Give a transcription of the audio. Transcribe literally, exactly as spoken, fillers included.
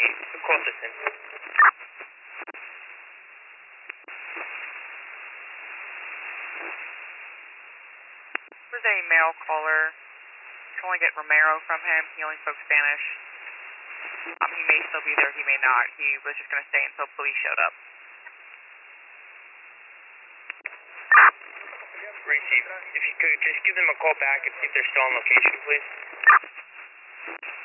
you. Who called this in? There's a male caller. You can only get Romero from him. He only spoke Spanish. Um, he may still be there, he may not. He was just going to stay until police showed up. Receive. If you could just give them a call back and see if they're still on location, please.